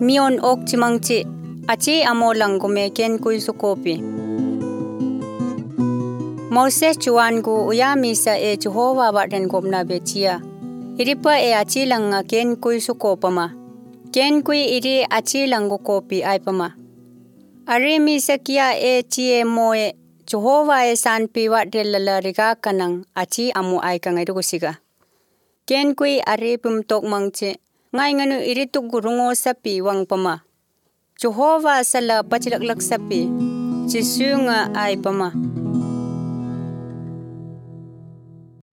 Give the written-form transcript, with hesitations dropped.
mion ok chimangchi achi amo langgume ken kui sukopi. Moses chuan gu uyami sa e Jehovah baden gomna bechia. Iripa e achi langa ken kui sukopama. Ken kui iri achi langu kopi aipama. Ari misa kia e chie moe Jehovah e san piwa delala riga kanang achi amu aika ngairugusiga. Ken kui ari pumtok mangche ngai nganu iri tuk gurungo sapi wangpama. Jehovah sala pachilaklak sapi chisunga aipama.